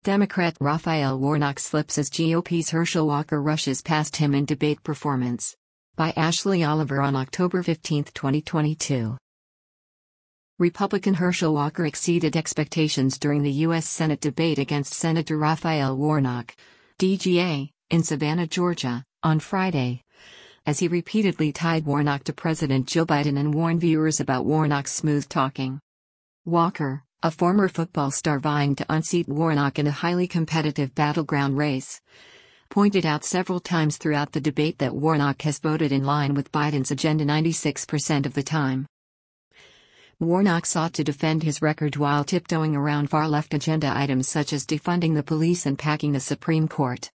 Democrat Raphael Warnock slips as GOP's Herschel Walker rushes past him in debate performance. By Ashley Oliver on October 15, 2022. Republican Herschel Walker exceeded expectations during the U.S. Senate debate against Senator Raphael Warnock, DGA, in Savannah, Georgia, on Friday, as he repeatedly tied Warnock to President Joe Biden and warned viewers about Warnock's smooth talking. Walker, a former football star vying to unseat Warnock in a highly competitive battleground race, pointed out several times throughout the debate that Warnock has voted in line with Biden's agenda 96% of the time. Warnock sought to defend his record while tiptoeing around far-left agenda items such as defunding the police and packing the Supreme Court.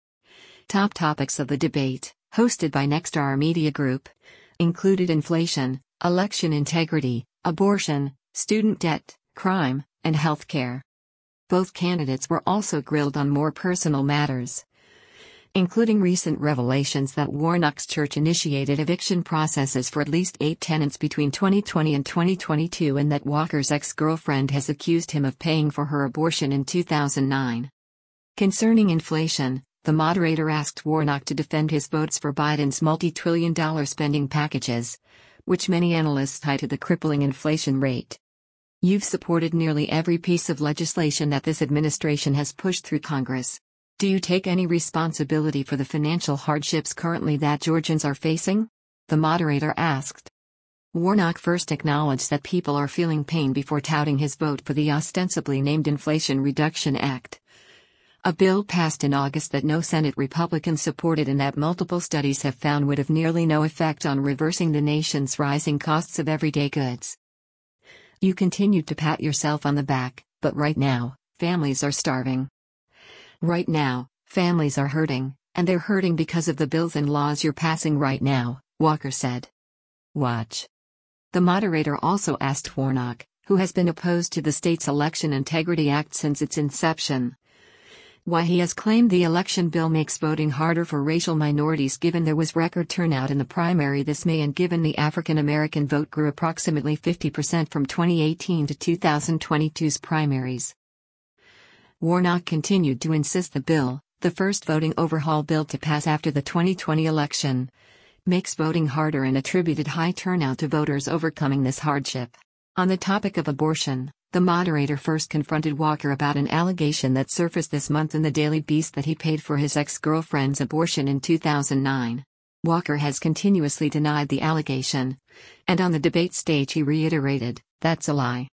Top topics of the debate, hosted by Nexstar Media Group, included inflation, election integrity, abortion, student debt, crime, and health care. Both candidates were also grilled on more personal matters, including recent revelations that Warnock's church initiated eviction processes for at least 8 tenants between 2020 and 2022 and that Walker's ex-girlfriend has accused him of paying for her abortion in 2009. Concerning inflation, the moderator asked Warnock to defend his votes for Biden's multi-trillion-dollar spending packages, which many analysts tie to the crippling inflation rate. "You've supported nearly every piece of legislation that this administration has pushed through Congress. Do you take any responsibility for the financial hardships currently that Georgians are facing?" the moderator asked. Warnock first acknowledged that people are feeling pain before touting his vote for the ostensibly named Inflation Reduction Act, a bill passed in August that no Senate Republicans supported and that multiple studies have found would have nearly no effect on reversing the nation's rising costs of everyday goods. "You continued to pat yourself on the back, but right now, families are starving. Right now, families are hurting, and they're hurting because of the bills and laws you're passing right now," Walker said. Watch. The moderator also asked Warnock, who has been opposed to the state's Election Integrity Act since its inception, why he has claimed the election bill makes voting harder for racial minorities given there was record turnout in the primary this May and given the African American vote grew approximately 50% from 2018 to 2022's primaries. Warnock continued to insist the bill, the first voting overhaul bill to pass after the 2020 election, makes voting harder and attributed high turnout to voters overcoming this hardship. On the topic of abortion, the moderator first confronted Walker about an allegation that surfaced this month in the Daily Beast that he paid for his ex-girlfriend's abortion in 2009. Walker has continuously denied the allegation, and on the debate stage he reiterated, "That's a lie."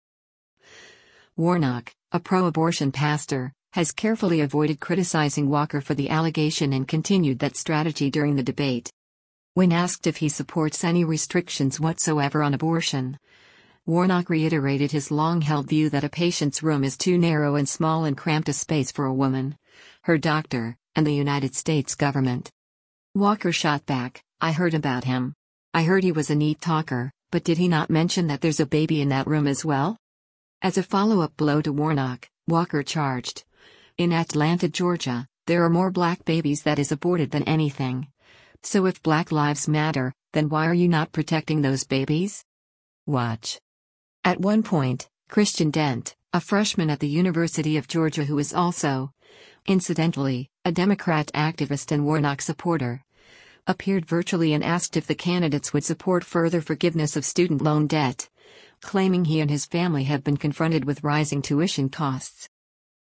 Warnock, a pro-abortion pastor, has carefully avoided criticizing Walker for the allegation and continued that strategy during the debate. When asked if he supports any restrictions whatsoever on abortion, Warnock reiterated his long-held view that a patient's room is too narrow and small and cramped a space for a woman, her doctor, and the United States government. Walker shot back, "I heard about him. I heard he was a neat talker, but did he not mention that there's a baby in that room as well?" As a follow-up blow to Warnock, Walker charged, "In Atlanta, Georgia, there are more black babies that is aborted than anything. So if Black Lives Matter, then why are you not protecting those babies?" Watch. At one point, Christian Dent, a freshman at the University of Georgia who is also, incidentally, a Democrat activist and Warnock supporter, appeared virtually and asked if the candidates would support further forgiveness of student loan debt, claiming he and his family have been confronted with rising tuition costs.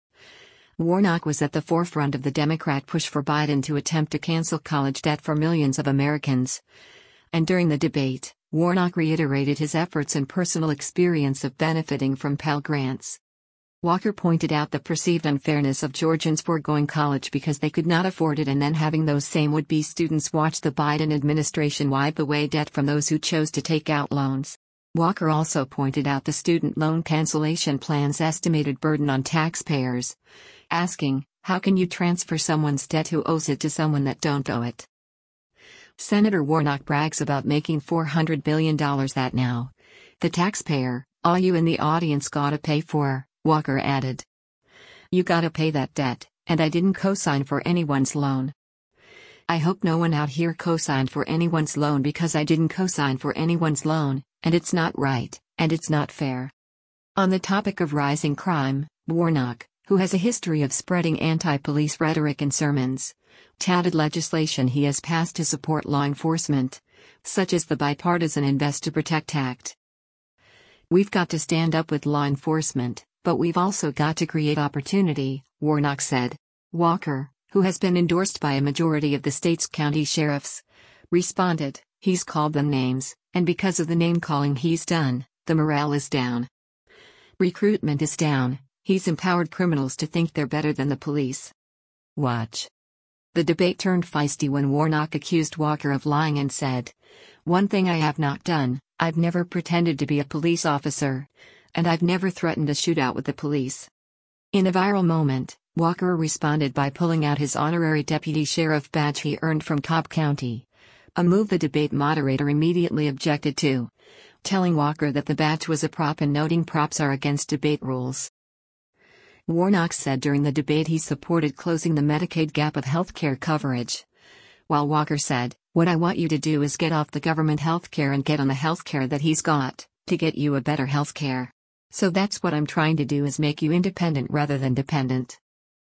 Warnock was at the forefront of the Democrat push for Biden to attempt to cancel college debt for millions of Americans. And during the debate, Warnock reiterated his efforts and personal experience of benefiting from Pell Grants. Walker pointed out the perceived unfairness of Georgians foregoing college because they could not afford it and then having those same would-be students watch the Biden administration wipe away debt from those who chose to take out loans. Walker also pointed out the student loan cancellation plan's estimated burden on taxpayers, asking, "How can you transfer someone's debt who owes it to someone that don't owe it?" Senator Warnock brags about making $400 billion that now, the taxpayer, all you in the audience gotta pay for, Walker added. "You gotta pay that debt, and I didn't co-sign for anyone's loan. I hope no one out here co-signed for anyone's loan because I didn't co-sign for anyone's loan, and it's not right, and it's not fair." On the topic of rising crime, Warnock, who has a history of spreading anti-police rhetoric in sermons, touted legislation he has passed to support law enforcement, such as the Bipartisan Invest to Protect Act. "We've got to stand up with law enforcement, but we've also got to create opportunity," Warnock said. Walker, who has been endorsed by a majority of the state's county sheriffs, responded, "He's called them names, and because of the name-calling he's done, the morale is down. Recruitment is down. He's empowered criminals to think they're better than the police." Watch. The debate turned feisty when Warnock accused Walker of lying and said, "One thing I have not done, I've never pretended to be a police officer. And I've never threatened a shootout with the police." In a viral moment, Walker responded by pulling out his honorary deputy sheriff badge he earned from Cobb County, a move the debate moderator immediately objected to, telling Walker that the badge was a prop and noting props are against debate rules. Warnock said during the debate he supported closing the Medicaid gap of healthcare coverage, while Walker said, "What I want you to do is get off the government healthcare and get on the healthcare that he's got, to get you a better healthcare. So that's what I'm trying to do, is make you independent rather than dependent."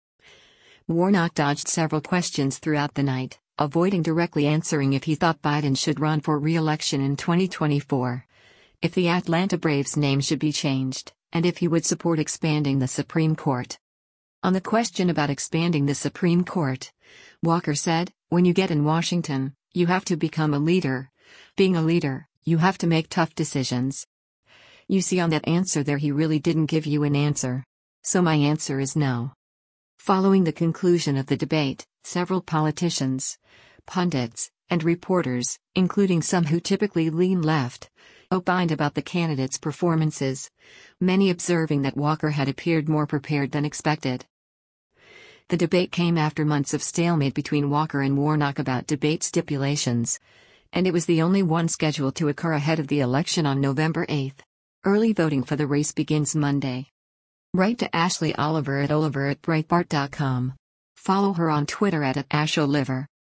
Warnock dodged several questions throughout the night, avoiding directly answering if he thought Biden should run for re-election in 2024, if the Atlanta Braves name should be changed, and if he would support expanding the Supreme Court. On the question about expanding the Supreme Court, Walker said, "When you get in Washington, you have to become a leader. Being a leader, you have to make tough decisions." You see on that answer there he really didn't give you an answer. So my answer is no. Following the conclusion of the debate, several politicians, pundits, and reporters, including some who typically lean left, opined about the candidates' performances, many observing that Walker had appeared more prepared than expected. The debate came after months of stalemate between Walker and Warnock about debate stipulations, and it was the only one scheduled to occur ahead of the election on November 8. Early voting for the race begins Monday. Write to Ashley Oliver at Breitbart.com. Follow her on Twitter at @AshOliver.